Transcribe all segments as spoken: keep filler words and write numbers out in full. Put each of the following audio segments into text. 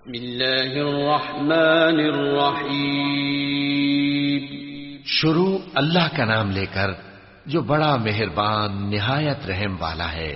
बिस्मिल्लाहिर्रहमानिर्रहीम। शुरू अल्लाह का नाम लेकर जो बड़ा मेहरबान निहायत रहम वाला है।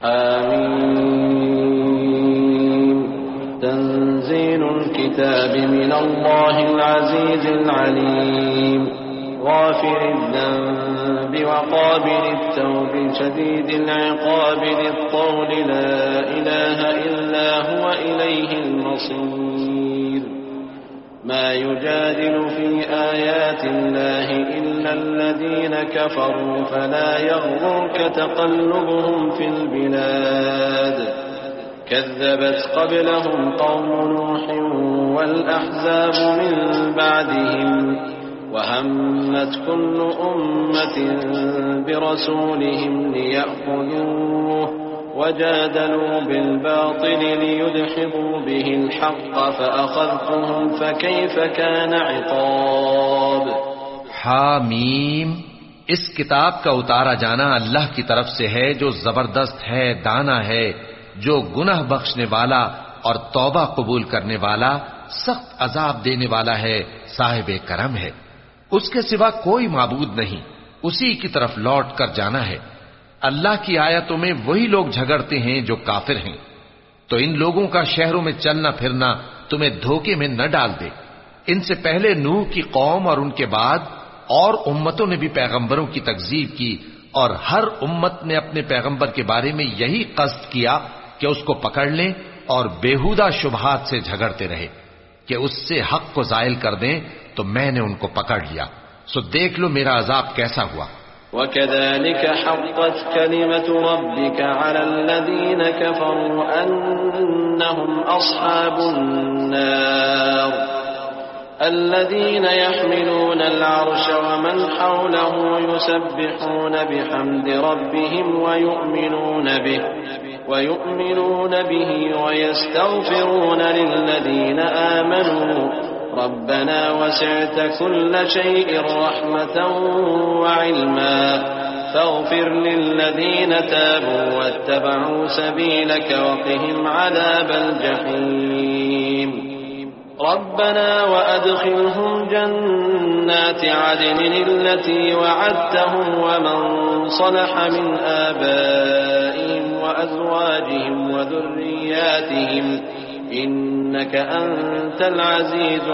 आमीन। तंज़ीलुल किताबि मिनल्लाहिल अज़ीज़िल अलीम गाफ़िरिद ज़ंबि व क़ाबिलित तौबि शदीदिल इक़ाबि लित्तौलि ला इलाहा इल्ला हुव इलैहिल मसीर। मा युजादिलु फ़ी आयातिल्लाहि इल्लल्लज़ीना कफ़रू फला यग़्रुरक तक़ल्लुबुहुम फ़िल बिलाद। कज़्ज़बत क़ब्लहुम क़ौमु नूहिन वल अहज़ाबु मिन बअदिहिम वहम्मत कुल्लु उम्मतिन बिरसूलिहिम लियअख़ुज़ूहु वजादलू बिलबातिल लियुदहिबू बिहिल हक़्क़ फ़अख़ज़्तुहुम फ़कैफ़ कान इक़ाब। हामीम। इस किताब का उतारा जाना अल्लाह की तरफ से है जो जबरदस्त है, दाना है, जो गुनाह बख्शने वाला और तौबा कबूल करने वाला, सख्त अजाब देने वाला है, साहिब करम है। उसके सिवा कोई माबूद नहीं, उसी की तरफ लौट कर जाना है। अल्लाह की आयतों में वही लोग झगड़ते हैं जो काफिर हैं। तो इन लोगों का शहरों में चलना फिरना तुम्हें धोखे में न डाल दे। इनसे पहले नूह की कौम और उनके बाद और उम्मतों ने भी पैगंबरों की तकजीब की, और हर उम्मत ने अपने पैगंबर के बारे में यही कस्द किया कि उसको पकड़ लें और बेहुदा शुबहात से झगड़ते रहे कि उससे हक को जायल कर दें। तो मैंने उनको पकड़ लिया, सो देख लो मेरा अजाब कैसा हुआ। वकज़ालिक हक़्क़त कलिमतु रब्बिका अलल्लज़ीन कफ़रू अन्नहुम अस्हाबुन नार الذين يحملون العرش ومن حوله يسبحون بحمد ربهم ويؤمنون به ويؤمنون به ويستغفرون للذين آمنوا ربنا وسعت كل شيء رحمة وعلما فاغفر للذين تابوا واتبعوا سبيلك وقهم عذاب الجحيم ربنا وأدخلهم جنات عدن التي وعدتهم ومن صلح من آبائهم وأزواجهم وذرياتهم إنك أنت العزيز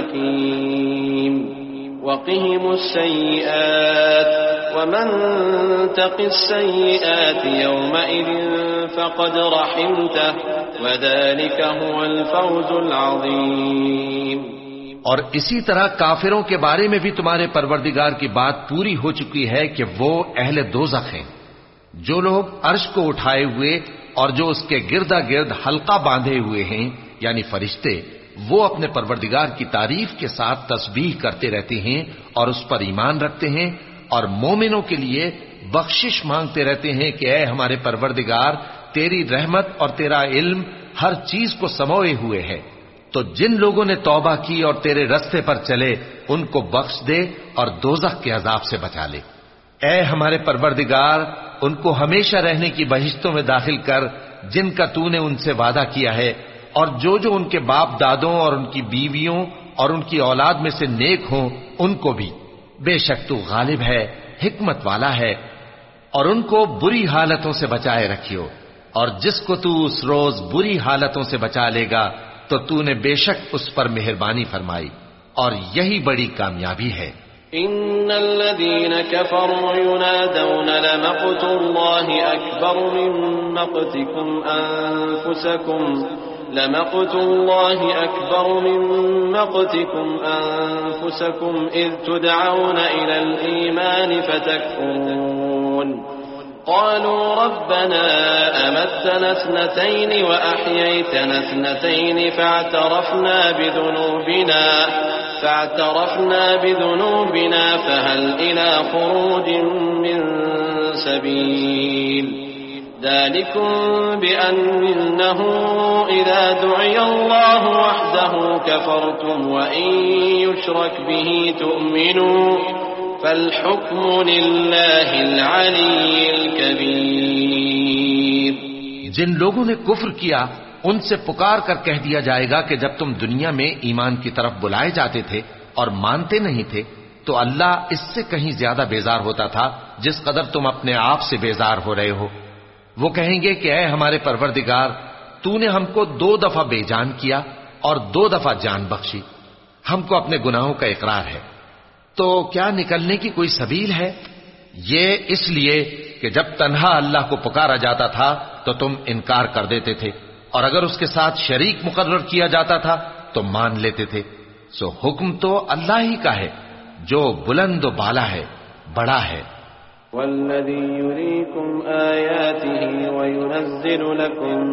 الحكيم وقهم السيئات ومن تق السيئات يومئذ فقد رحمته وذلك هو الفوز العظيम। और इसी तरह काफिरों के बारे में भी तुम्हारे परवरदिगार की बात पूरी हो चुकी है कि वो अहले दोज़ख हैं। जो लोग अर्श को उठाए हुए और जो उसके गिरदा गिर्द हल्का बांधे हुए हैं, यानी फरिश्ते, वो अपने परवरदिगार की तारीफ के साथ तस्बीह करते रहते हैं और उस पर ईमान रखते हैं, और मोमिनों के लिए बख्शिश मांगते रहते हैं कि ऐ हमारे परवरदिगार, तेरी रहमत और तेरा इल्म हर चीज को समोए हुए है। तो जिन लोगों ने तौबा की और तेरे रस्ते पर चले, उनको बख्श दे और दोज़ख के अजाब से बचा ले। ऐ हमारे परवरदिगार, उनको हमेशा रहने की बहिश्तों में दाखिल कर जिनका तूने उनसे वादा किया है, और जो जो उनके बाप दादों और उनकी बीवियों और उनकी औलाद में से नेक हों, उनको भी। बेशक तू गालिब है, हिकमत वाला है। और उनको बुरी हालतों से बचाए रखियो, और जिसको तू उस रोज बुरी हालतों से बचा लेगा तो तूने बेशक उस पर मेहरबानी फरमाई, और यही बड़ी कामयाबी है। इन्नल्लज़ीना कफ़रू युनादौन लमक़्तुल्लाहि अकबर मिन मक़तिकुम अनफुसकुम लमक़्तुल्लाहि अकबर मिन मक़तिकुम अनफुसकुम इज़ तुदऔन इलल ईमान फतकफुरून قالوا ربنا أمتنا اثنتين وأحييتنا اثنتين فاعترفنا بذنوبنا فاعترفنا بذنوبنا فهل إلى خروج من سبيل ذلكم بأنه إذا دعي الله وحده كفرتم وإن يشرك به تؤمنوا فالحكم لله العلي الكبيर। जिन लोगों ने कुफ्र किया उनसे पुकार कर कह दिया जाएगा कि जब तुम दुनिया में ईमान की तरफ बुलाए जाते थे और मानते नहीं थे तो अल्लाह इससे कहीं ज्यादा बेजार होता था जिस कदर तुम अपने आप से बेजार हो रहे हो। वो कहेंगे कि ऐ हमारे परवरदिगार, तूने हमको दो दफा बेजान किया और दो दफा जान बख्शी, हमको अपने गुनाहों का इकरार है, तो क्या निकलने की कोई सबील है? ये इसलिए कि जब तन्हा अल्लाह को पुकारा जाता था तो तुम इनकार कर देते थे, और अगर उसके साथ शरीक मुकर्रर किया जाता था तो मान लेते थे। सो हुक्म तो अल्लाह ही का है जो बुलंद बाला है, बड़ा है। वल्लज़ी युरीकुम आयातिही व युनज़्ज़िलु लकुम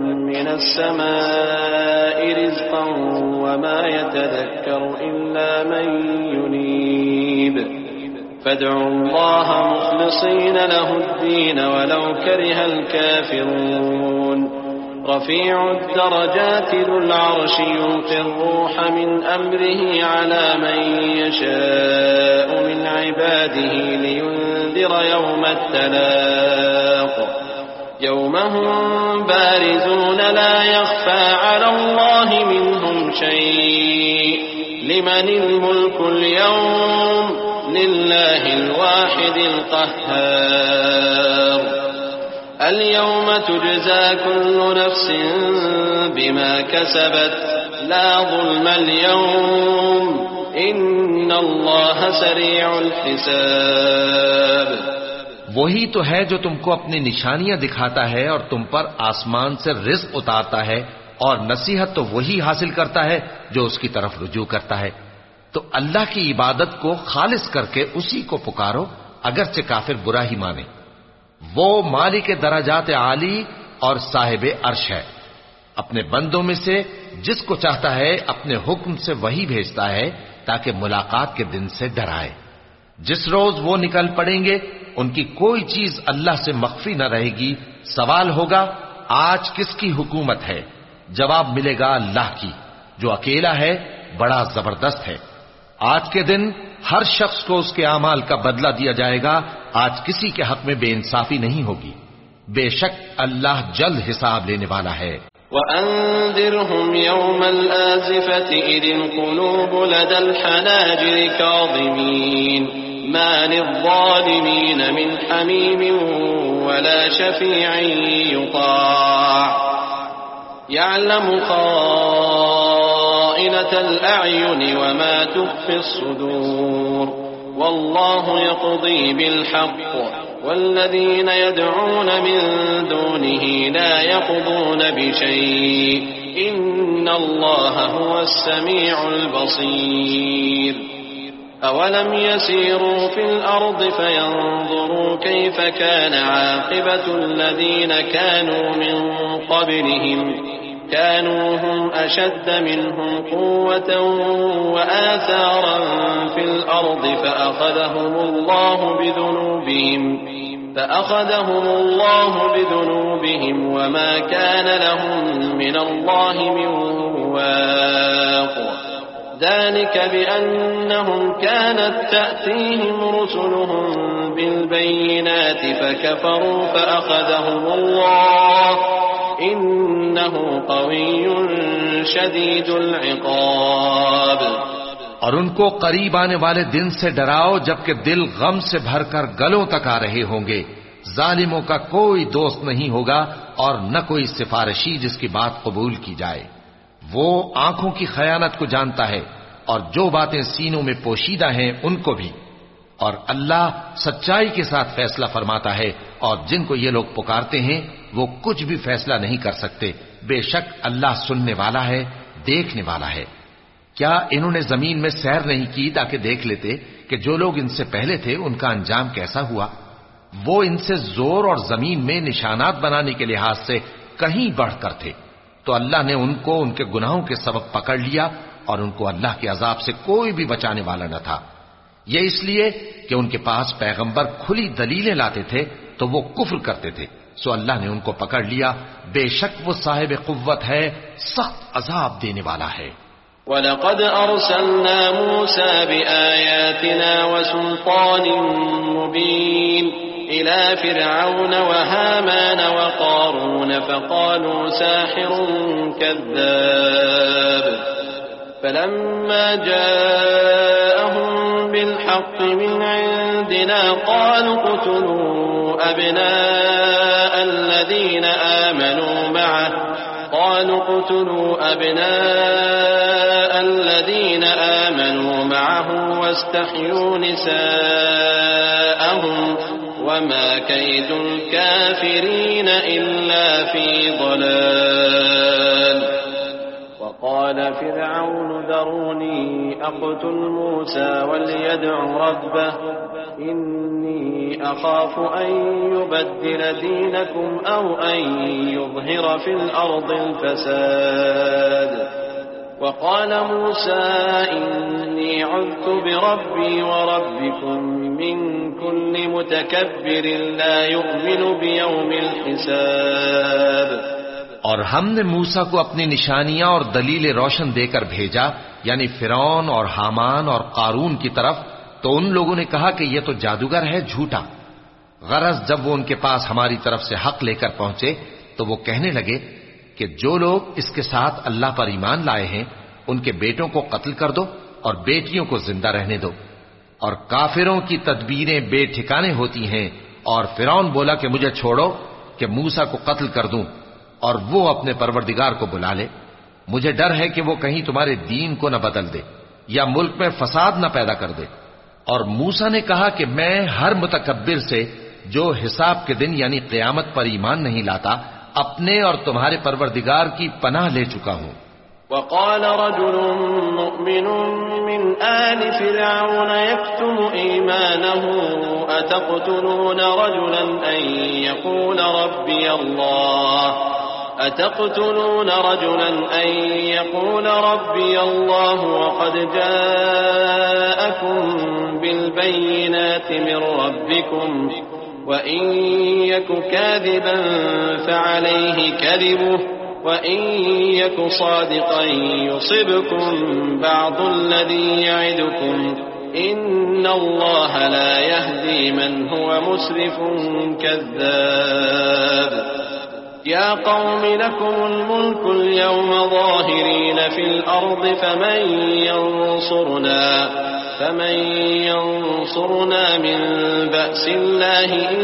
मिनस्समाइ रिज़्क़न व मा यतज़क्करु इल्ला मन युनीब फदउल्लाह मुख़लिसीन लहुद्दीन वलौ करिहल काफ़िरून रफ़ीउद दरजाति ज़ुल अर्शि युल्क़िर रूह मिन अम्रिही अला मन यशाअु मिन इबादिही लियुन्ज़िर यौमत तलाक़ यौम हुम बारिज़ून ला यख़फ़ा अलल्लाहि मिनहुम शै'उन लिमनिल मुल्कुल यौम लिल्लाहिल वाहिदिल क़ह्हार اليوم تجزى كل نفس بما كسبت لا ظلم اليوم إن الله سريع الحساب। वही तो है जो तुमको अपनी निशानियां दिखाता है और तुम पर आसमान से रिज़्क़ उतारता है, और नसीहत तो वही हासिल करता है जो उसकी तरफ रुजू करता है। तो अल्लाह की इबादत को खालिस करके उसी को पुकारो, अगरचे काफिर बुरा ही माने। वो मालिक दराजात आली और साहिब अर्श है। अपने बंदों में से जिसको चाहता है अपने हुक्म से वही भेजता है ताकि मुलाकात के दिन से डराए। जिस रोज वो निकल पड़ेंगे उनकी कोई चीज अल्लाह से मख्फी न रहेगी। सवाल होगा, आज किसकी हुकूमत है? जवाब मिलेगा अल्लाह की, जो अकेला है, बड़ा जबरदस्त है। आज के दिन हर शख्स को उसके आमाल का बदला दिया जाएगा। आज किसी के हक में बेइंसाफी नहीं होगी। बेशक अल्लाह जल्द हिसाब लेने वाला है। वअंज़िरहुम यौमल आज़िफ़ति इज़िल क़ुलूबु लदल हनाजिरि काज़िमीन मा लिज़्ज़ालिमीन मिन हमीमिन वला शफ़ी'इन युताअ यअलमु ख़ाइनतल अ'युनि वमा तुख़फ़िस सुदूर वल्लाहु यक़ज़ी बिल हक़्क़ वल्लज़ीन यदऊन मिन दूनिही ला यक़ज़ून बिशै'इन इन्नल्लाह हुवस समीउल बसीर। अवलम यसीरू फिल अर्ज़ि फयंज़ुरू कैफ़ कान आक़िबतुल्लज़ीन कानू मिन क़ब्लिहिम كانوا هم أشد منهم قوة وآثارا في الأرض فأخذهم الله بذنوبهم فأخذهم الله بذنوبهم وما كان لهم من الله من واق ذلك بأنهم كانت تأتيهم رسلهم بالبينات فكفروا فأخذهم الله इन्नहु क़विय्युन शदीदुल इक़ाब। और उनको करीब आने वाले दिन से डराओ जबकि दिल गम से भरकर गलों तक आ रहे होंगे। जालिमों का कोई दोस्त नहीं होगा और न कोई सिफारिशी जिसकी बात कबूल की जाए। वो आंखों की खयानत को जानता है और जो बातें सीनों में पोशीदा हैं उनको भी। और अल्लाह सच्चाई के साथ फैसला फरमाता है, और जिनको ये लोग पुकारते हैं वो कुछ भी फैसला नहीं कर सकते। बेशक अल्लाह सुनने वाला है, देखने वाला है। क्या इन्होंने जमीन में सैर नहीं की ताकि देख लेते कि जो लोग इनसे पहले थे उनका अंजाम कैसा हुआ? वो इनसे जोर और जमीन में निशानात बनाने के लिहाज से कहीं बढ़कर थे, तो अल्लाह ने उनको उनके गुनाहों के सबब पकड़ लिया और उनको अल्लाह के अजाब से कोई भी बचाने वाला न था। ये इसलिए कि उनके पास पैगंबर खुली दलीलें लाते थे तो वो कुफ्र करते थे, सो अल्लाह ने उनको पकड़ लिया। बेशक वो साहिब कुव्वत है, सख्त अजाब देने वाला है। वलक़द अरसलना मूसा बिआयातिना वसुल्तानिन मुबीन इला फिरऔन व हामान व क़ारून फ़क़ालू साहिरुन कज़्ज़ाब फ़लम्मा जाअहुम बिल हक़्क़ि मिन इंदिना क़ालू क़ुतलू अब्नाअल्लज़ीन आमनू मअह क़ालू क़ुतलू अब्नाअल्लज़ीन आमनू मअहु वस्तहयू निसाअहुम वमा कैदुल काफिरीन इल्ला फी ज़लाल وقال فرعون ذروني أقتل موسى وليدع ربه إني أخاف أن يبدل دينكم أو أن يظهر في الأرض الفساد وقال موسى إني عذت بربي وربكم من كل متكبر لا يؤمن بيوم الحساب और हमने मूसा को अपनी निशानियां और दलीलें रोशन देकर भेजा, यानी फिरौन और हामान और कारून की तरफ, तो उन लोगों ने कहा कि यह तो जादूगर है, झूठा। गरज जब वो उनके पास हमारी तरफ से हक लेकर पहुंचे तो वो कहने लगे कि जो लोग इसके साथ अल्लाह पर ईमान लाए हैं उनके बेटों को कत्ल कर दो और बेटियों को जिंदा रहने दो। और काफिरों की तदबीरें बेठिकाने होती हैं। और फिरौन बोला कि मुझे छोड़ो कि मूसा को कत्ल कर दूं और वो अपने परवरदिगार को बुला ले। मुझे डर है कि वो कहीं तुम्हारे दीन को न बदल दे या मुल्क में फसाद न पैदा कर दे। और मूसा ने कहा कि मैं हर मुतकब्बिर से जो हिसाब के दिन यानी क़यामत पर ईमान नहीं लाता, अपने और तुम्हारे परवरदिगार की पनाह ले चुका हूं। वक़ाल रजुलुन मुमिनुन मिन आलि फ़िरऔन यक्तुमु ईमानहु अतक़्तुलून रजुलन अन यक़ूल रब्बी अल्लाह أتقتلون رجلا أن يقول ربي الله وقد جاءكم بالبينات من ربكم وإن يك كاذبا فعليه كذبه وإن يك صادقا يصبكم بعض الذي يعدكم إن الله لا يهدي من هو مسرف كذاب يا قوم لكم الملك اليوم ظاهرين في الأرض فمن ينصرنا فمن ينصرنا من بأس الله إن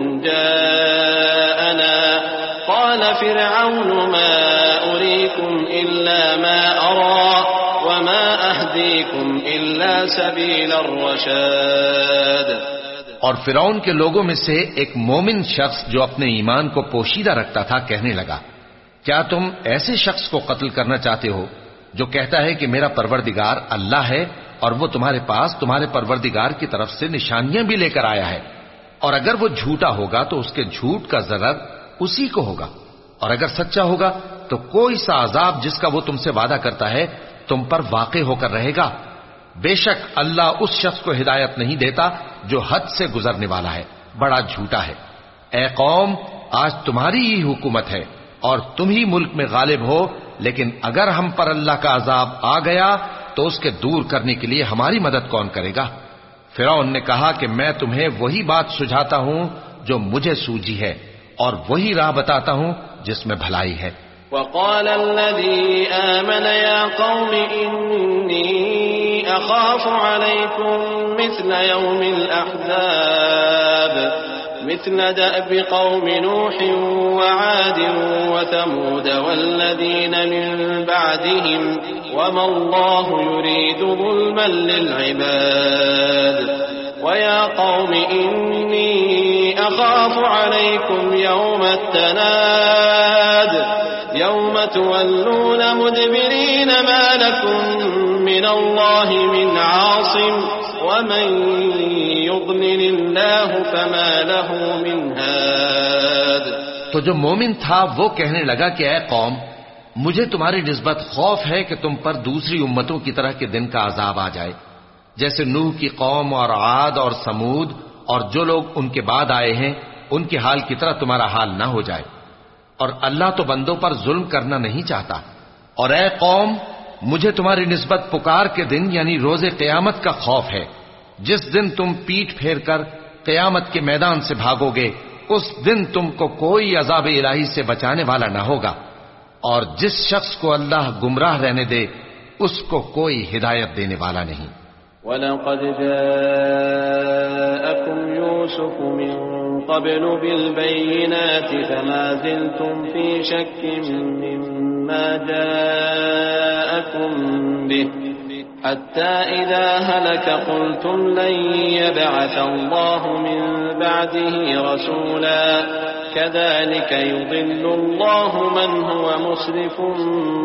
جاءنا قال فرعون ما أريكم إلا ما أرى وما أهديكم إلا سبيل الرشاد। और फिरौन के लोगों में से एक मोमिन शख्स जो अपने ईमान को पोशीदा रखता था कहने लगा, क्या तुम ऐसे शख्स को कत्ल करना चाहते हो जो कहता है कि मेरा परवरदिगार अल्लाह है और वो तुम्हारे पास तुम्हारे परवरदिगार की तरफ से निशानियां भी लेकर आया है? और अगर वो झूठा होगा तो उसके झूठ का ज़रर उसी को होगा, और अगर सच्चा होगा तो कोई सा अजाब जिसका वो तुमसे वादा करता है तुम पर वाक़े होकर रहेगा। बेशक अल्लाह उस शख्स को हिदायत नहीं देता जो हद से गुजरने वाला है, बड़ा झूठा है। ए कौम, आज तुम्हारी ही हुकूमत है और तुम ही मुल्क में गालिब हो, लेकिन अगर हम पर अल्लाह का अजाब आ गया तो उसके दूर करने के लिए हमारी मदद कौन करेगा? फिरौन ने कहा कि मैं तुम्हें वही बात सुझाता हूं जो मुझे सूझी है और वही राह बताता हूं जिसमें भलाई है। वक़ाल अल्लज़ी आमन या क़ौम इन्नी अख़ाफ़ु अलैकुम मिस्ल यौमिल अहज़ाब मिस्ल दअबि क़ौमि नूह व आद व समूद वल्लज़ीन मिन बअदिहिम वमा अल्लाहु युरीदु ज़ुल्मन लिल इबाद व या क़ौम इन्नी अख़ाफ़ु अलैकुम यौमत तनाद यौम तुवल्लून मुदबिरीन मा लकुम मिनल्लाहि मिन आसिम वमन युद्लिलिल्लाहु फमा लहु मिन हाद। तो जो मोमिन था वो कहने लगा कि ऐ कौम, मुझे तुम्हारी निस्बत खौफ है कि तुम पर दूसरी उम्मतों की तरह के दिन का अजाब आ जाए, जैसे नूह की कौम और आद और समूद और जो लोग उनके बाद आए हैं उनके हाल की तरह तुम्हारा हाल ना हो जाए। और अल्लाह तो बंदों पर जुल्म करना नहीं चाहता। और ऐ कौम, मुझे तुम्हारी निस्बत पुकार के दिन यानी रोजे क़यामत का खौफ है, जिस दिन तुम पीठ फेर कर क़यामत के मैदान से भागोगे, उस दिन तुमको कोई अज़ाब इलाही से बचाने वाला न होगा, और जिस शख्स को अल्लाह गुमराह रहने दे उसको कोई हिदायत देने वाला नहीं। वलक़द जाअकुम यूसुफ मिन क़ब्लु बिलबय्यिनाति फमा ज़िलतुम फ़ी शक्किन मिम्मा जाअकुम बिहि हत्ता इज़ा हलक क़ुलतुम लन यबअथ अल्लाहु मिन बअदिही रसूला कज़ालिक युज़िल्लु अल्लाहु मन हुव मुस्रिफुन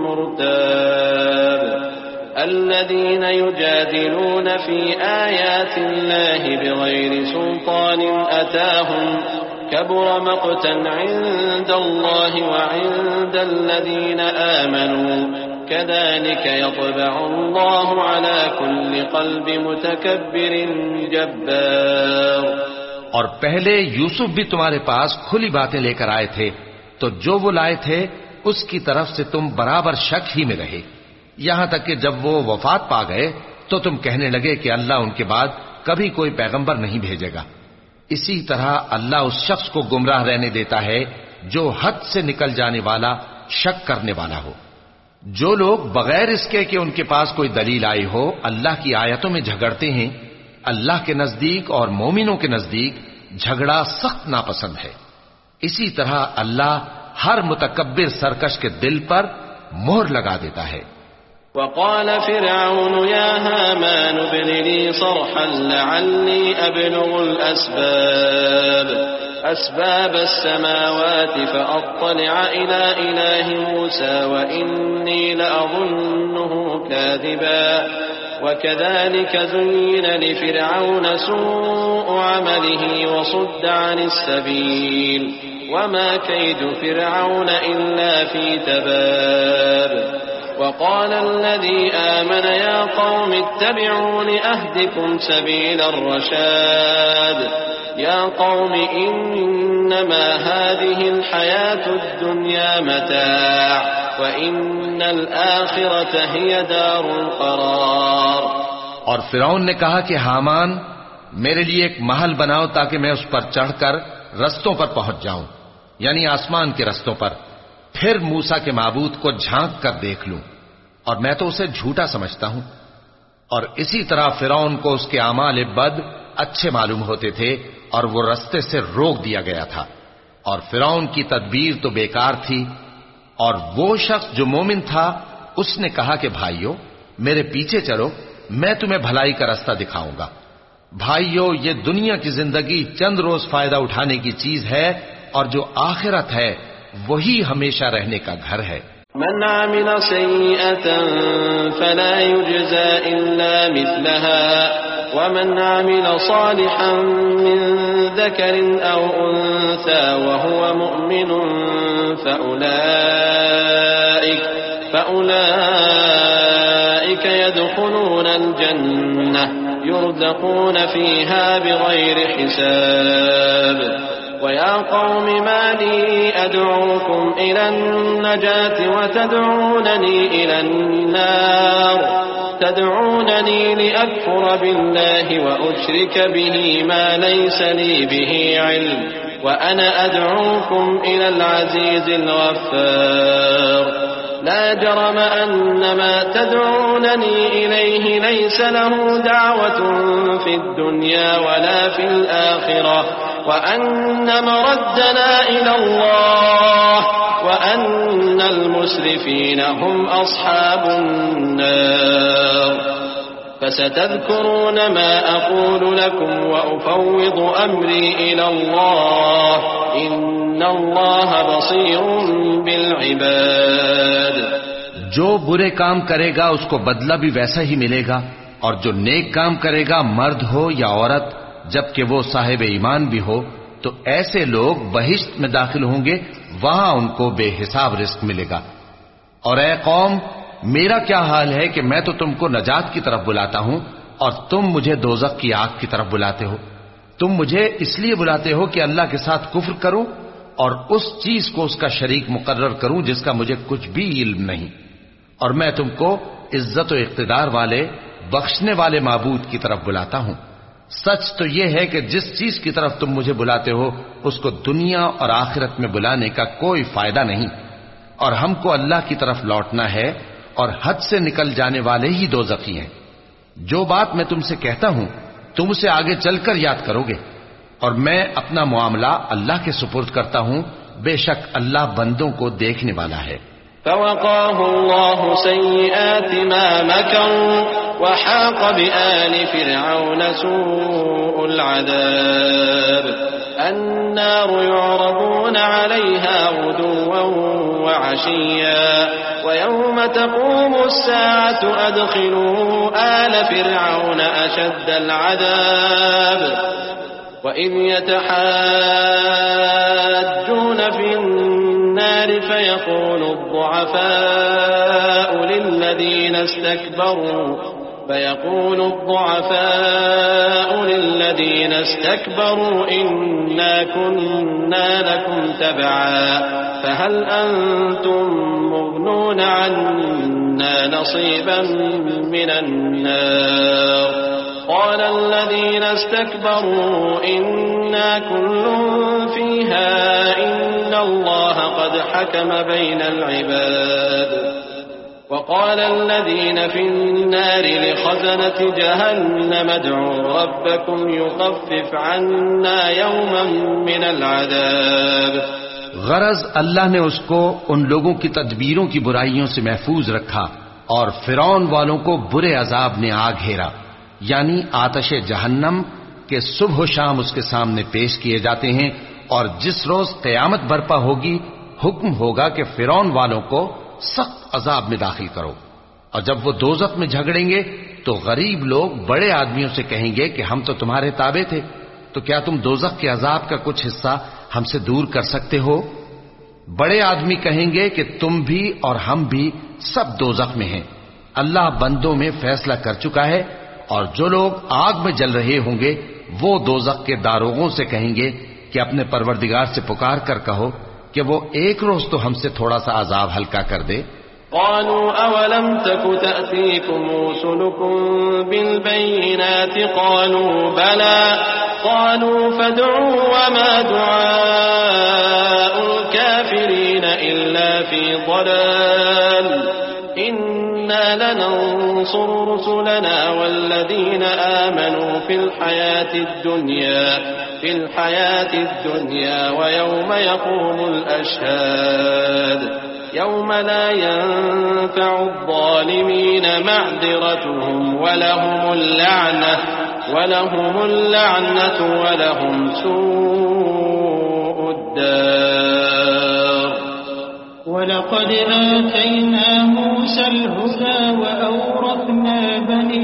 मुर्ताब الذين يجادلون في آيات الله بغير سلطان أتاهم كبر مقتا عند الله وعند الذين آمنوا كذلك يطبع الله على كل قلب متكبر جبار। और पहले यूसुफ भी तुम्हारे पास खुली बातें लेकर आए थे, तो जो वो लाए थे उसकी तरफ से तुम बराबर शक ही में रहे, यहां तक कि जब वो वफात पा गए तो तुम कहने लगे कि अल्लाह उनके बाद कभी कोई पैगंबर नहीं भेजेगा। इसी तरह अल्लाह उस शख्स को गुमराह रहने देता है जो हद से निकल जाने वाला, शक करने वाला हो। जो लोग बगैर इसके कि उनके पास कोई दलील आई हो अल्लाह की आयतों में झगड़ते हैं, अल्लाह के नजदीक और मोमिनों के नजदीक झगड़ा सख्त नापसंद है। इसी तरह अल्लाह हर मुतकब्बिर सरकश के दिल पर मोहर लगा देता है। वक़ाल फ़िरऔन या हामान इब्न ली सरहन लअल्ली अब्लुगुल अस्बाब अस्बाब अस्समावाति फ़अत्तलिअ इला इलाहि मूसा व इन्नी लअज़ुन्नुहु काज़िबा वकज़ालिक ज़ुय्यिन लिफ़िरऔन सूअु अमलिही वसुद्द अनिस सबील वमा कैदु फ़िरऔन इल्ला फ़ी तबाब। وقال الذي آمن يا قوم اتبعون أهدكم سبيل الرشاد يا قوم إنما هذه الحياة الدنيا متاع وإن الآخرة هي دار القرار। और फिरौन ने कहा कि हामान मेरे लिए एक महल बनाओ ताकि मैं उस पर चढ़कर रस्तों पर पहुंच जाऊं, यानी आसमान के रस्तों पर, फिर मूसा के माबूद को झांक कर देख लूं, और मैं तो उसे झूठा समझता हूं। और इसी तरह फिरौन को उसके आमाल बद अच्छे मालूम होते थे और वो रस्ते से रोक दिया गया था, और फिरौन की तदबीर तो बेकार थी। और वो शख्स जो मोमिन था उसने कहा कि भाइयों मेरे पीछे चलो, मैं तुम्हें भलाई का रास्ता दिखाऊंगा। भाइयों ये दुनिया की जिंदगी चंद रोज फायदा उठाने की चीज है, और जो आखिरत है वही हमेशा रहने का घर है। मन आमिल सय्यअतन फला युज्ज़ा इल्ला मिस्लहा वमन आमिल सालिहन मिन ज़करिन औ उन्सा वहुव मुअमिनुन फउलाइक फउलाइक यदखुलूनल जन्नह युरज़क़ून फ़ीहा बिग़ैरि हिसाब। ويا قوم ما لي أدعوكم إلى النجاة وتدعونني إلى النار تدعونني لأكفر بالله وأشرك به ما ليس لي به علم وأنا أدعوكم إلى العزيز الغفار لا جرم أن ما تدعونني إليه ليس له دعوة في الدنيا ولا في الآخرة وأن مردنا إلى الله وأن المسرفين هم أصحاب النار فستذكرون ما أقول لكم وأفوض أمري إلى الله إن الله بصير بالعباد। जो बुरे काम करेगा उसको बदला भी वैसा ही मिलेगा, और जो नेक काम करेगा मर्द हो या औरत, जबकि वो साहिब ईमान भी हो, तो ऐसे लोग बहिश्त में दाखिल होंगे, वहां उनको बेहिसाब रिस्क मिलेगा। और ऐ कौम, मेरा क्या हाल है कि मैं तो तुमको नजात की तरफ बुलाता हूं और तुम मुझे दोज़ख की आग की तरफ बुलाते हो। तुम मुझे इसलिए बुलाते हो कि अल्लाह के साथ कुफ्र करूं और उस चीज को उसका शरीक मुकर्रर करूं जिसका मुझे कुछ भी इल्म नहीं, और मैं तुमको इज्जत और इख्तिदार वाले बख्शने वाले माबूद की तरफ बुलाता हूं। सच तो यह है कि जिस चीज की तरफ तुम मुझे बुलाते हो उसको दुनिया और आखिरत में बुलाने का कोई फायदा नहीं, और हमको अल्लाह की तरफ लौटना है, और हद से निकल जाने वाले ही दोज़खी हैं। जो बात मैं तुमसे कहता हूं तुम उसे आगे चलकर याद करोगे, और मैं अपना मामला अल्लाह के सुपुर्द करता हूं, बेशक अल्लाह बंदों को देखने वाला है। फवक़ाहु अल्लाहु सय्यिआति मा मकरू वहाक़ बिआलि फ़िरऔन सूउल अज़ाब अन्नारु युअरदून अलैहा गुदुव्वन वअशिय्या वयौम तक़ूमु अस्साअतु अदख़िलू आल फ़िरऔन अशद्दल अज़ाब वइज़ यतहाज्जून फ़िन्नार फ़यक़ूलु الضعفاء للذين استكبروا فيقول الضعفاء للذين استكبروا إنا كنا لكم تبعا فهل أنتم مغنون عنا نصيبا من النار قال الذين استكبروا إنا كل فيها إن الله قد حكم بين العباد وقال الذين في النار لخزنة جهنم ادعوا ربكم يخفف عنا يوما من العذاب। गरज अल्लाह ने उसको उन लोगों की तदबीरों की बुराइयों से महफूज रखा और फिरौन वालों को बुरे अजाब ने आ घेरा, यानी आतशे जहन्नम के सुबह शाम उसके सामने पेश किए जाते हैं, और जिस रोज कयामत बर्पा होगी हुक्म होगा कि फिरौन वालों को सख्त अजाब में दाखिल करो। और जब वो दोजख में झगड़ेंगे तो गरीब लोग बड़े आदमियों से कहेंगे कि हम तो तुम्हारे ताबे थे, तो क्या तुम दोजख के अजाब का कुछ हिस्सा हमसे दूर कर सकते हो? बड़े आदमी कहेंगे कि तुम भी और हम भी सब दोजख में हैं। अल्लाह बंदों में फैसला कर चुका है, और जो लोग आग में जल रहे होंगे वो दोजख के दारोगों से कहेंगे कि अपने परवरदिगार से पुकार कर कहो कि वो एक रोज तो हमसे थोड़ा सा अजाब हल्का कर दे। क़ालू अवलम तकु तअतीकुम रुसुलुकुम बिलबय्यिनाति क़ालू बला क़ालू फद'ू वमा दुआउल काफ़िरीन इल्ला फ़ी ضलाल इन्ना लनंसुरु रुसुलना वल्लज़ीना आमनू फ़िल हयातिद दुनिया फ़िल हयातिद दुनिया वयौम यक़ूमुल अशहाद यौम ला यंफ़अु ज़ालिमीन मअज़िरतुहुम वलहुमुल लअनह वलहुमुल लअनतु वलहुम सूउद दार। वलक़द आतैना मूसल हुदा वअवरथना बनी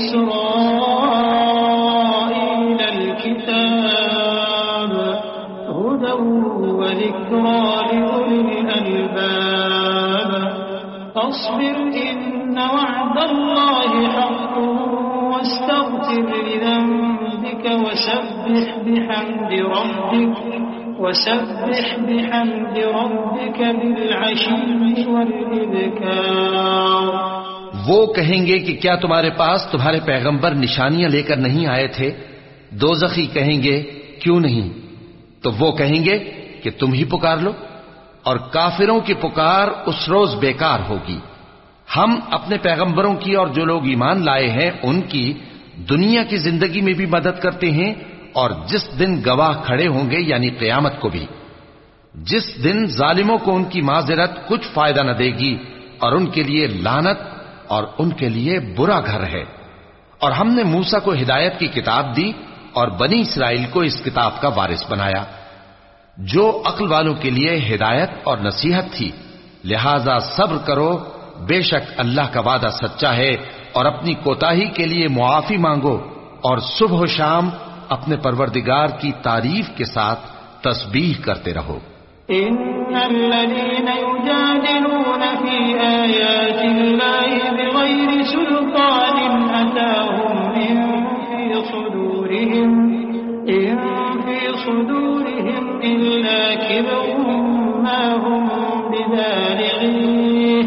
इस्राईलल किताब हुदन वज़िक्रा लिउलिल अलबाब अस्बिर इन्न वअदल्लाहि हक़्क़ुन वस्तग़फिर लिज़ंबिक वसब्बिह बिहम्दि रब्बिक वसब्बिह बिहम्दि रब्बिक बिलअशी वल्इब्कार। वो कहेंगे कि क्या तुम्हारे पास तुम्हारे पैगंबर निशानियां लेकर नहीं आए थे? दोज़खी कहेंगे क्यों नहीं? तो वो कहेंगे कि तुम ही पुकार लो, और काफिरों की पुकार उस रोज बेकार होगी। हम अपने पैगंबरों की और जो लोग ईमान लाए हैं उनकी दुनिया की जिंदगी में भी मदद करते हैं, और जिस दिन गवाह खड़े होंगे यानी क़यामत को भी, जिस दिन जालिमों को उनकी माज़िरत कुछ फायदा न देगी, और उनके लिए लानत और उनके लिए बुरा घर है। और हमने मूसा को हिदायत की किताब दी और बनी इसराइल को इस किताब का वारिस बनाया, जो अक्ल वालों के लिए हिदायत और नसीहत थी। लिहाजा सब्र करो, बेशक अल्लाह का वादा सच्चा है, और अपनी कोताही के लिए मुआफी मांगो, और सुबह शाम अपने परवरदिगार की तारीफ के साथ तस्बीह करते रहो। इन्नल्लज़ीना युजादिलून फी आयातिल्लाहि बिग़ैरि सुल्तानिन अताहुम इन फी सुदूरिहिम इन फी सुदूरिहिम इल्ला किब्रुन मा हुम बिबालिग़ीह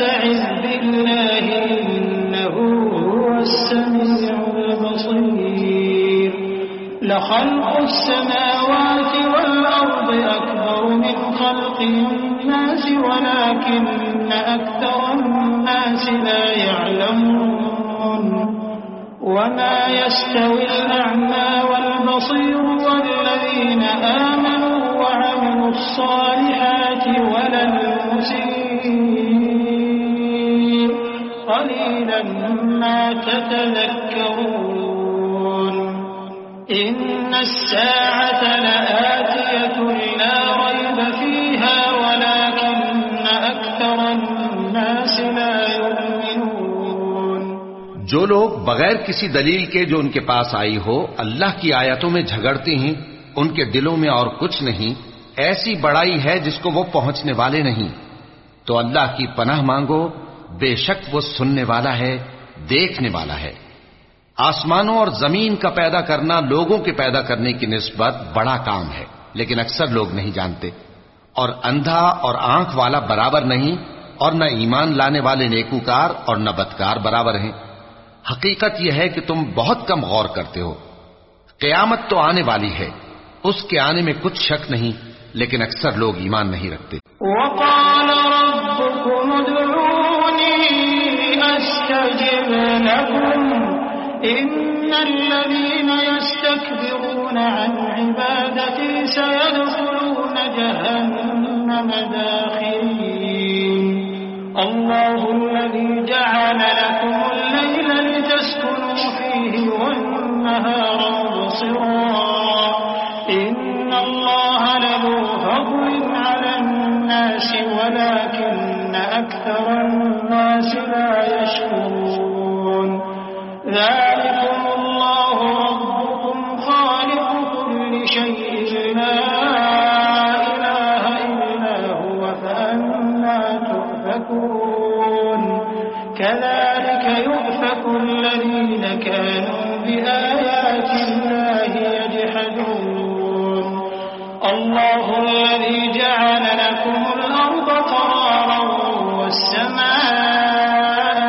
फस्तइज़ बिल्लाहि इन्नहु हुवस समीउल बसीर। वलखल्क़ुस समावाति वल अर्दि अकबर मिन खल्क़िन्नास वलाकिन्न अक्तरन्नास ला यअलमून वमा यस्तविल अअमा वल बसीर वल्लज़ीन आमनू वअमिलुस सालिहाति वलल मुसीअ क़लीलन मा ततज़क्करून इन्नस साअत लआतियतुन ला रैब फ़ीहा वलाकिन्न अक्तरन्नास ला युमिनून। जो लोग बगैर किसी दलील के जो उनके पास आई हो अल्लाह की आयतों में झगड़ते हैं, उनके दिलों में और कुछ नहीं, ऐसी बड़ाई है जिसको वो पहुंचने वाले नहीं। तो अल्लाह की पनाह मांगो, बेशक वो सुनने वाला है, देखने वाला है। आसमानों और जमीन का पैदा करना लोगों के पैदा करने की निस्बत बड़ा काम है, लेकिन अक्सर लोग नहीं जानते। और अंधा और आंख वाला बराबर नहीं, और न ईमान लाने वाले नेकूकार और न बदकार बराबर हैं। हकीकत यह है कि तुम बहुत कम गौर करते हो। क़यामत तो आने वाली है, उसके आने में कुछ शक नहीं, लेकिन अक्सर लोग ईमान नहीं रखते। वक़ाल रब्बुकुम उदऊनी अस्तजिब लकुम इन्नल्लज़ीन यस्तकबिरून अन इबादती सयदखुलून जहन्नम दाखिरीन। अल्लाहुल्लज़ी जअल लकुमुल लैला लितस्कुनू फीहि वन्नहार मुबसिरा इन्नल्लाह लज़ू फज़लिन अलन्नास वलाकिन्न अक्सरन्नास ला यशकुरून। ज़ालिकुमुल्लाहु रब्बुकुम खालिक़ु कुल्लि शैइन ला इलाहा इल्ला हुव फअन्ना तु'फकून। कज़ालिक यु'फकु अल्लज़ीन कानू बिआयातिल्लाहि यजहदून। अल्लाहुल्लज़ी जअल लकुमुल अर्द क़रारन वस्समाअ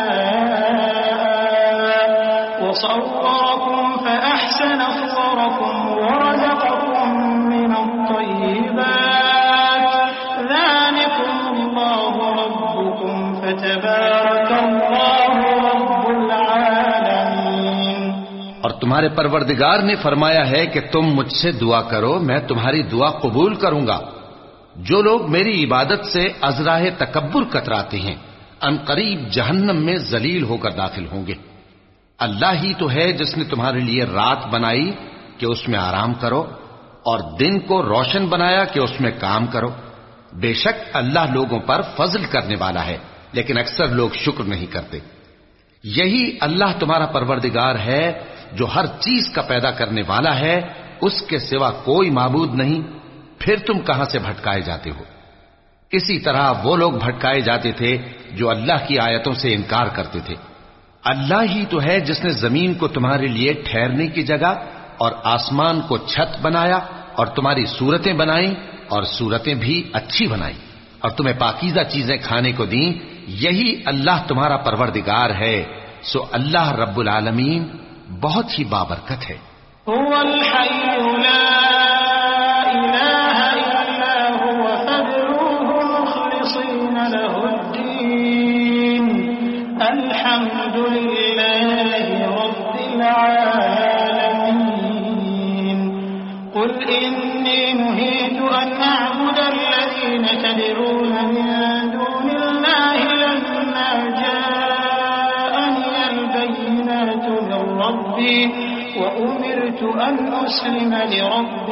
बिनाअन वसव्वरकुम फअहसन सुवरकुम वरज़क़कुम मिनत-तय्यिबात। ज़ालिकुमुल्लाहु रब्बुकुम फतबारकल्लाहु रब्बुल आलमीन। और तुम्हारे परवरदिगार ने फरमाया है कि तुम मुझसे दुआ करो, मैं तुम्हारी दुआ कबूल करूंगा। जो लोग मेरी इबादत से अज़राहे तकब्बुर कतराते हैं, अनकरीब जहन्नम में जलील होकर दाखिल होंगे। अल्लाह ही तो है जिसने तुम्हारे लिए रात बनाई कि उसमें आराम करो, और दिन को रोशन बनाया कि उसमें काम करो। बेशक अल्लाह लोगों पर फजल करने वाला है, लेकिन अक्सर लोग शुक्र नहीं करते। यही अल्लाह तुम्हारा परवरदिगार है जो हर चीज का पैदा करने वाला है, उसके सिवा कोई माबूद नहीं। फिर तुम कहां से भटकाए जाते हो? इसी तरह वो लोग भटकाए जाते थे जो अल्लाह की आयतों से इनकार करते थे। अल्लाह ही तो है जिसने जमीन को तुम्हारे लिए ठहरने की जगह और आसमान को छत बनाया, और तुम्हारी सूरतें बनाई, और सूरतें भी अच्छी बनाई, और तुम्हें पाकीज़ा चीजें खाने को दी। यही अल्लाह तुम्हारा परवरदिगार है। सो अल्लाह रब्बुल आलमीन बहुत ही बाबरकत है। हुवल हय्यु ला इलाहा इल्ला हुव फदऊहु मुखलिसीन लहुद्दीन। अल्हम्दुलिल्लाहि रब्बिल आलमीन। कुल इन्नी नुहीतु अन अअबुदल्लज़ीन तदऊन मिन दूनिल्लाहि लम्मा जाअनियल बय्यिनातु मिन रब्बी وأمرت أن أسلم لرب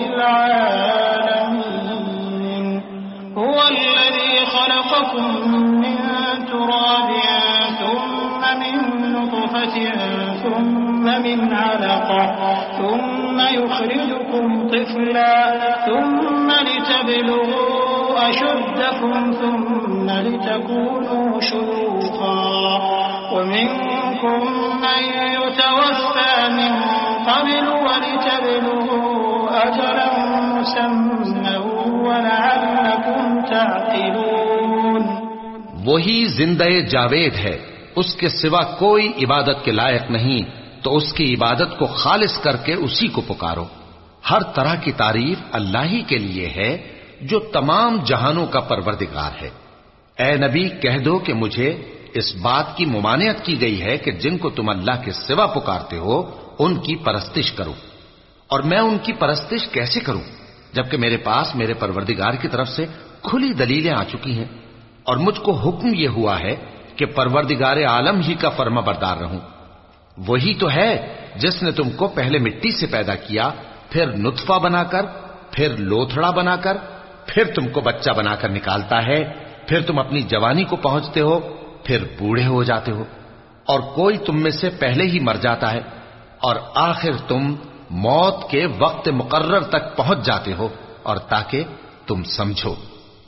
العالمين. هو الذي خلقكم من تراب ثم من نطفة ثم من علقة ثم يخرجكم طفلا ثم لتبلغوا أشدكم ثم لتكونوا شيوخا ومنكم من يتوفى من قبل ولتبلغوا أجلا مسمى ولعلكم تعقلون. वही जिंदे जावेद है, उसके सिवा कोई इबादत के लायक नहीं। तो उसकी इबादत को खालिस करके उसी को पुकारो। हर तरह की तारीफ अल्लाह ही के लिए है जो तमाम जहानों का परवरदिगार है। ए नबी, कह दो कि मुझे इस बात की मुमानियत की गई है कि जिनको तुम अल्लाह के सिवा पुकारते हो उनकी परस्तिश करो। और मैं उनकी परस्तिश कैसे करूं जबकि मेरे पास मेरे परवरदिगार की तरफ से खुली दलीलें आ चुकी हैं और मुझको हुक्म यह हुआ है कि परवरदिगार आलम ही का फर्माबरदार रहूं। वही तो है जिसने तुमको पहले मिट्टी से पैदा किया, फिर नुत्फा बनाकर, फिर लोथड़ा बनाकर, फिर तुमको बच्चा बनाकर निकालता है, फिर तुम अपनी जवानी को पहुंचते हो, फिर बूढ़े हो जाते हो, और कोई तुम में से पहले ही मर जाता है और आखिर तुम मौत के वक्त मुकर्रर तक पहुंच जाते हो। और ताकि तुम समझो,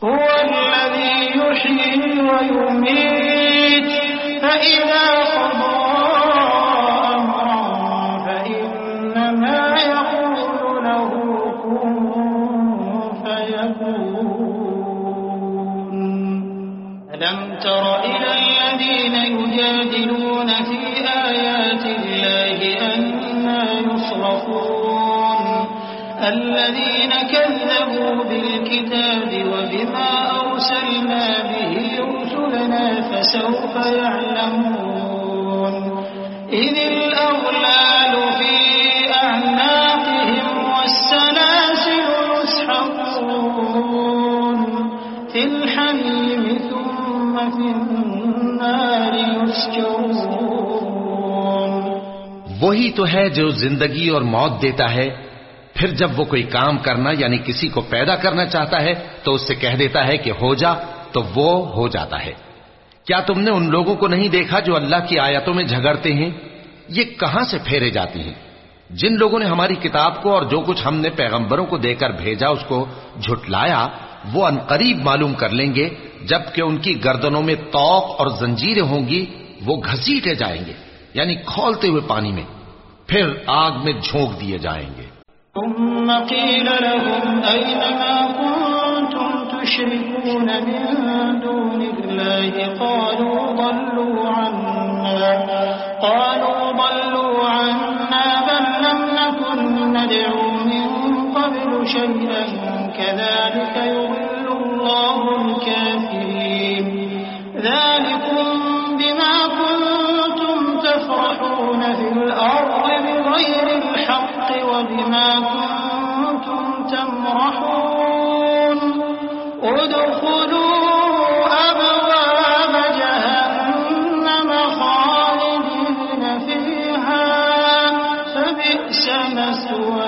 ألم تر إلى الذين يجادلون في آيات الله أنى يصرفون الذين كذبوا بالكتاب وبما أرسلنا به رسلنا فسوف يعلمون إذ الأغلال في أعناقهم والسلاسل يسحبون في الحميم ثم في النار يسجرون। वही तो है जो जिंदगी और मौत देता है, फिर जब वो कोई काम करना यानी किसी को पैदा करना चाहता है तो उससे कह देता है कि हो जा, तो वो हो जाता है। क्या तुमने उन लोगों को नहीं देखा जो अल्लाह की आयतों में झगड़ते हैं? ये कहां से फेरे जाती हैं? जिन लोगों ने हमारी किताब को और जो कुछ हमने पैगंबरों को देकर भेजा उसको झुटलाया, वो अनकरीब मालूम कर लेंगे जबकि उनकी गर्दनों में तौक और जंजीरें होंगी, वो घसीटे जाएंगे यानी खौलते हुए पानी में, फिर आग में झोंक दिए जाएंगे। ثم قيل لهم أين ما كنتم تشركون من دون الله قالوا ضلوا عنا قالوا ضلوا عنا بل لم نكن ندعو من قبل شيئا كذلك يضل الله الكافرين ذلكم بما كنتم تفرحون في الأرض بغير الحق وبما كنتم تمرحون ادخلوا أبواب جهنم خالدين فيها فبئس مثوى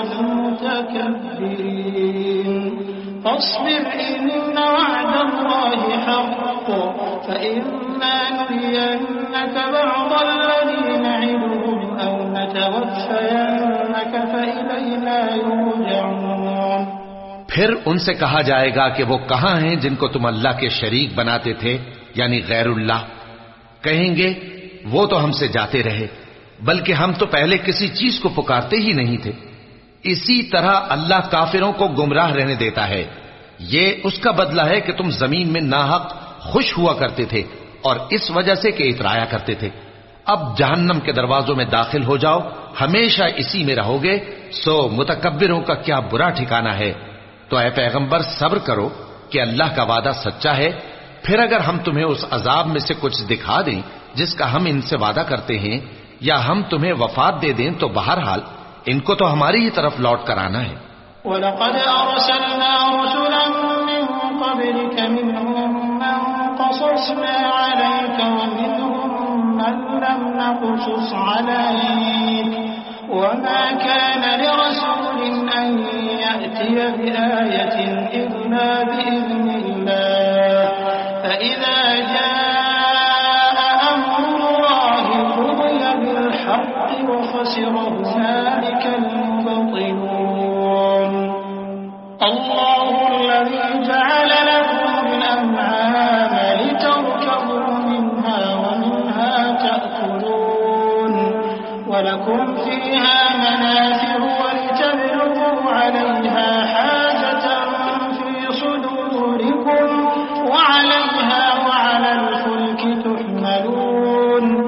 المتكبرين فاصبر إن وعد الله حق فإما نرينك بعض الذي نعدهم أو نتوفينك فإلينا يرجعون। फिर उनसे कहा जाएगा कि वो कहां हैं जिनको तुम अल्लाह के शरीक बनाते थे यानी गैरुल्लाह। कहेंगे वो तो हमसे जाते रहे, बल्कि हम तो पहले किसी चीज को पुकारते ही नहीं थे। इसी तरह अल्लाह काफिरों को गुमराह रहने देता है। ये उसका बदला है कि तुम जमीन में नाहक खुश हुआ करते थे और इस वजह से कि इतराया करते थे। अब जहन्नम के दरवाजों में दाखिल हो जाओ, हमेशा इसी में रहोगे, सो मुतकब्बिरों का क्या बुरा ठिकाना है। तो ऐ पैगंबर सब्र करो कि अल्लाह का वादा सच्चा है। फिर अगर हम तुम्हें उस अजाब में से कुछ दिखा दें जिसका हम इनसे वादा करते हैं, या हम तुम्हें वफात दे दें, तो बहरहाल इनको तो हमारी ही तरफ लौट कर आना है। वलक़द अरसलना रसुलन मिन क़ब्लिक मिनहुम मन क़ससना अलैक व मिनहुम मन लम नक़सुस अलैक वमा कान लिरसूलिन अन यअतिय बिआयतिन इल्ला बिइज़्निल्लाह फ़इज़ा जाअ अम्रुल्लाहि क़ुदिय बिल्हक़्क़ि व ख़सिर हुनालिकल मुबतिलून। अल्लाहु الذي جعل لكم الأنعام لتركبوا منها ومنها تأكلون ولكم فيها منافع ولتبلغوا عليها حاجة في صدوركم وعليها وعلى الفلك تحملون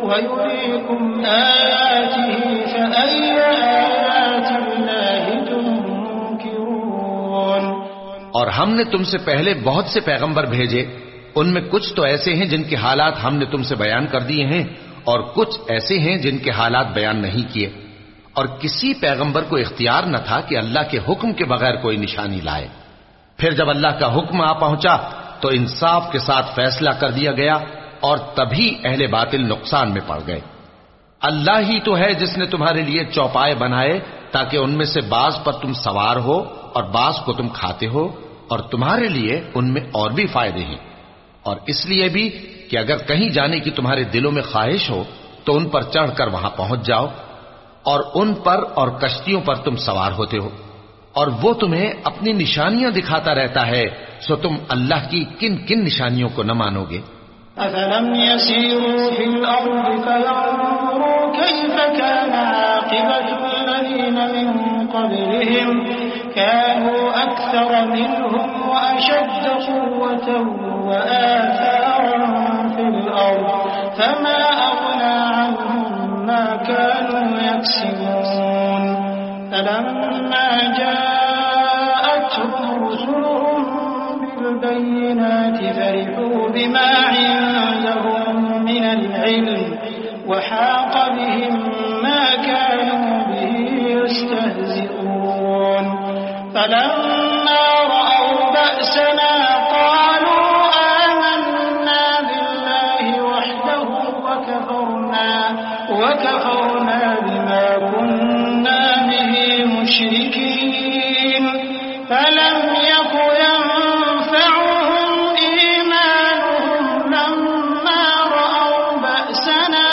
वयुरीकुम आयातिही फअय्य आयातिल्लाहि तुनकिरून। और हमने तुमसे पहले बहुत से पैगंबर भेजे, उनमें कुछ तो ऐसे हैं जिनके हालात हमने तुमसे बयान कर दिए हैं और कुछ ऐसे हैं जिनके हालात बयान नहीं किए। और किसी पैगंबर को इख्तियार न था कि अल्लाह के हुक्म के बगैर कोई निशानी लाए। फिर जब अल्लाह का हुक्म आ पहुंचा तो इंसाफ के साथ फैसला कर दिया गया और तभी अहले बातिल नुकसान में पड़ गए। अल्लाह ही तो है जिसने तुम्हारे लिए चौपाए बनाए ताकि उनमें से बाज पर तुम सवार हो और बाज को तुम खाते हो, और तुम्हारे लिए उनमें और भी फायदे हैं। और इसलिए भी कि अगर कहीं जाने की तुम्हारे दिलों में ख्वाहिश हो तो उन पर चढ़कर वहां पहुंच जाओ, और उन पर और कश्तियों पर तुम सवार होते हो, और वो तुम्हें अपनी निशानियां दिखाता रहता है, सो तुम अल्लाह की किन किन निशानियों को न मानोगे। अफलम यसीरू फिल अर्द फयंजुरू कैफ कान आक़िबतुल्लज़ीन मिन क़ब्लिहिम कानू अक्सर मिनहुम व अशद्द क़ुव्वतन व आसारन फिल अर्द फमा अग़ना अन्हुम मा कानू यक्सिबून फलम्मा जाअतहुम रुसुलुहुम बिल-बय्यिनाति फरिहू बिमा इंदहुम मिनल इल्म व हाक़ बिहिम मा कानू बिही यस्तहज़िऊन फलम्मा रअव बअसना क़ालू आमन्ना बिल्लाहि वहदहु व कफ़रना व कफ़रना बिमा कुन्ना बिही मुश्रिकीन फलम यक यंफ़अहुम ईमानुहुम लम्मा रअव बअसना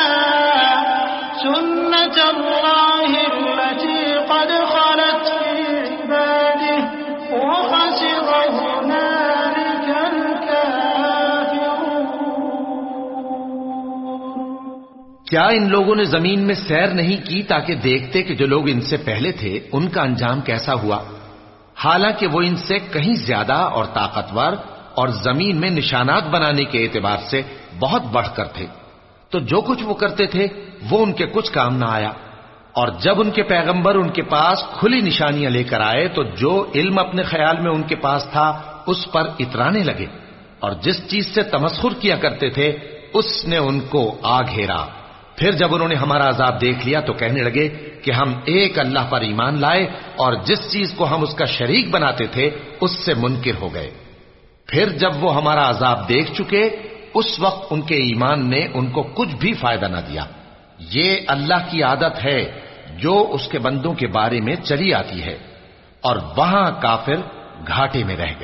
सुन्नतल्लाहि अल्लती क़द ख़लत फ़ी इबादिही व ख़सिर हुनालिकल काफ़िरून। क्या इन लोगों ने जमीन में सैर नहीं की ताकि देखते कि जो लोग इनसे पहले थे उनका अंजाम कैसा हुआ, हालांकि वो इनसे कहीं ज्यादा और ताकतवर और जमीन में निशानात बनाने के एतबार से बहुत बढ़कर थे। तो जो कुछ वो करते थे वो उनके कुछ काम ना आया। और जब उनके पैगंबर उनके पास खुली निशानियां लेकर आए तो जो इल्म अपने ख्याल में उनके पास था उस पर इतराने लगे, और जिस चीज से तमस्खुर किया करते थे उसने उनको आ घेरा। फिर जब उन्होंने हमारा अजाब देख लिया तो कहने लगे कि हम एक अल्लाह पर ईमान लाए और जिस चीज को हम उसका शरीक बनाते थे उससे मुनकिर हो गए। फिर जब वो हमारा अजाब देख चुके उस वक्त उनके ईमान ने उनको कुछ भी फायदा न दिया। ये अल्लाह की आदत है जो उसके बंदों के बारे में चली आती है, और वहां काफिर घाटे में रह गए।